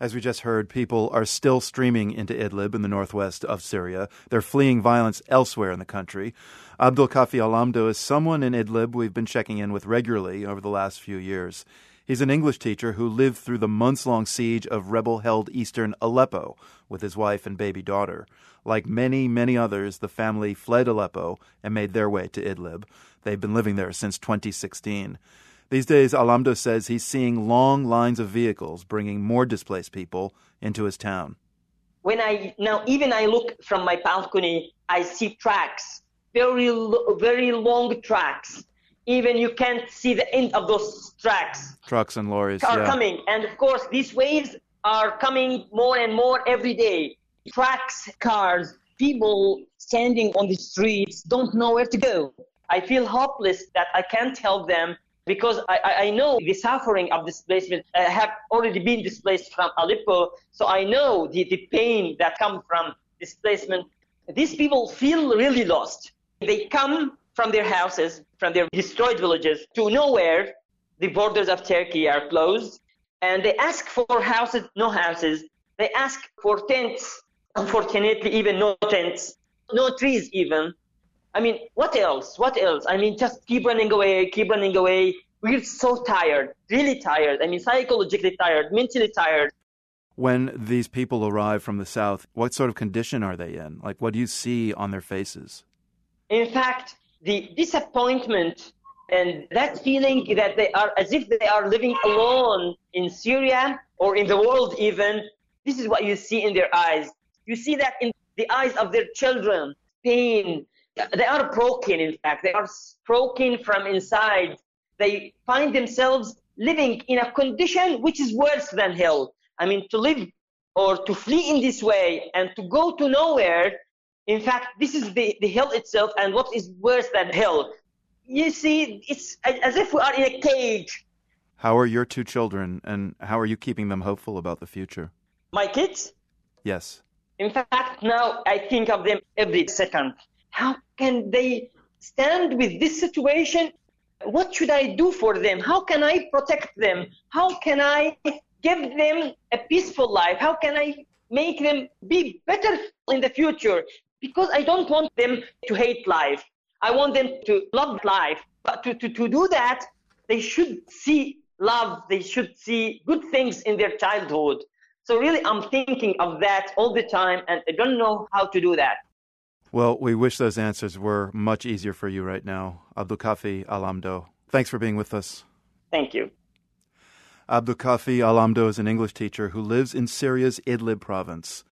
As we just heard, people are still streaming into Idlib in the northwest of Syria. They're fleeing violence elsewhere in the country. Abdulkafi Al-Amdo is someone in Idlib we've been checking in with regularly over the last few years. He's an English teacher who lived through the months-long siege of rebel-held eastern Aleppo with his wife and baby daughter. Like many, many others, the family fled Aleppo and made their way to Idlib. They've been living there since 2016. These days, Al-Amdo says he's seeing long lines of vehicles bringing more displaced people into his town. When I look from my balcony, I see tracks, very long tracks. Even you can't see the end of those tracks. Trucks and lorries are coming. And of course, these waves are coming more and more every day. Trucks, cars, people standing on the streets don't know where to go. I feel hopeless that I can't help them because I know the suffering of displacement. I have already been displaced from Aleppo, so I know the pain that comes from displacement. These people feel really lost. They come from their houses, from their destroyed villages, to nowhere. The borders of Turkey are closed, and they ask for houses, no houses. They ask for tents, unfortunately, even no tents, no trees even. I mean, what else? What else? I mean, just keep running away, keep running away. We're so tired, really tired. I mean, psychologically tired, mentally tired. When these people arrive from the south, what sort of condition are they in? Like, what do you see on their faces? In fact, the disappointment and that feeling that they are as if they are living alone in Syria or in the world even, this is what you see in their eyes. You see that in the eyes of their children, pain. They are broken, in fact. They are broken from inside. They find themselves living in a condition which is worse than hell. I mean, to live or to flee in this way and to go to nowhere, in fact, this is the hell itself, and what is worse than hell. You see, it's as if we are in a cage. How are your two children, and how are you keeping them hopeful about the future? My kids? Yes. In fact, now I think of them every second. How can they stand with this situation? What should I do for them? How can I protect them? How can I give them a peaceful life? How can I make them be better in the future? Because I don't want them to hate life. I want them to love life. But to do that, they should see love. They should see good things in their childhood. So really, I'm thinking of that all the time, and I don't know how to do that. Well, we wish those answers were much easier for you right now. Abdulkafi Al-Amdo, thanks for being with us. Thank you. Abdulkafi Al-Amdo is an English teacher who lives in Syria's Idlib province.